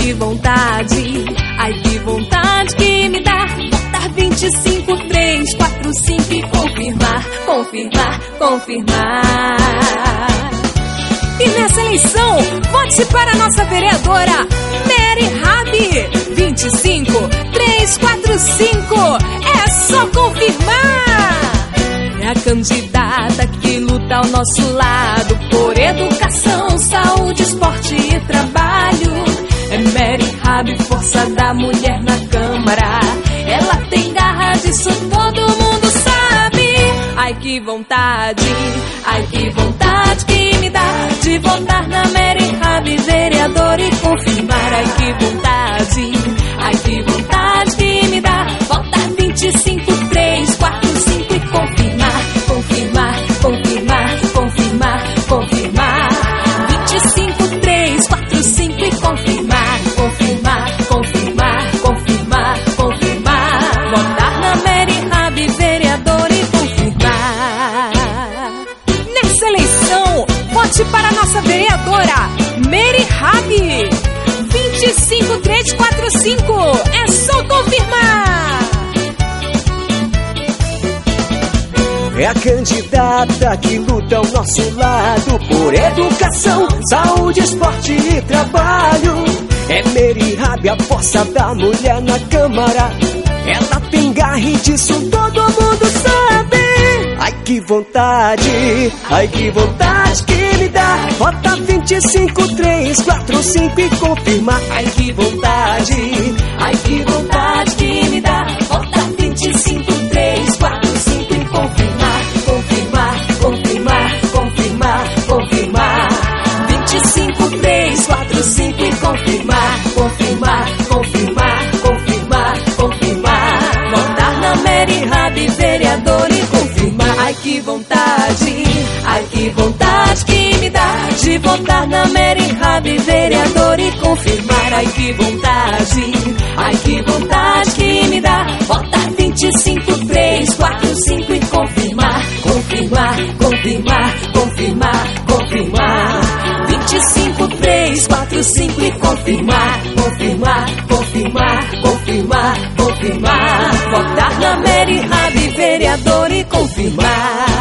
que vontade, ai que vontade que me dá. Votar 25, 3, 4, 5 e confirmar, confirmar, confirmar. E nessa eleição, vote para a nossa vereadora Mary Rabi. 25, 3, 4, 5, é só confirmar. É a candidata que luta ao nosso lado por educação, saúde, esporte e trabalho. É Mary Rabi, força da mulher na Câmara. Ela tem garra, disso todo mundo sabe. Ai que vontade que me dá de votar na Mary Rabi, vereadora, e confirmar. Ai que vontade que me dá. Votar 25, 3, 4, 5 e confirmar, confirmar, confirmar, confirmar, confirmar. 25, 3, 4, 5 e confirmar, confirmar, confirmar, confirmar, confirmar. Votar na Mary Rabi, vereadora, e confirmar. Nessa eleição, vote para a nossa vereadora Mary Rabi. 25, 3, 4, 5, é só confirmar. É a candidata que luta ao nosso lado por educação, saúde, esporte e trabalho. É Mary Rabi, a força da mulher na Câmara. Ela tem garra e disso todo mundo sabe. Ai que vontade que me dá. Vota 25, 3, 4, 5 e confirmar. Ai que vontade que me dá. Vota 25, 3, 4, 5 e confirmar, confirmar, confirmar, confirmar, confirmar. 25, 3, 4, 5 e confirmar, confirmar, confirmar, confirmar, confirmar. Votar na Mary Rabi, vereadora, e confirmar. Ai que vontade que me dá de votar na Mary Rabi, vereadora, e confirmar. Ai que vontade que me dá. Votar 25, 3, 4, 5 e confirmar, confirmar, confirmar, confirmar, confirmar. 25, 3, 4, 5 e confirmar, confirmar, confirmar, confirmar, confirmar. Votar na Mary Rabi, vereadora, e confirmar.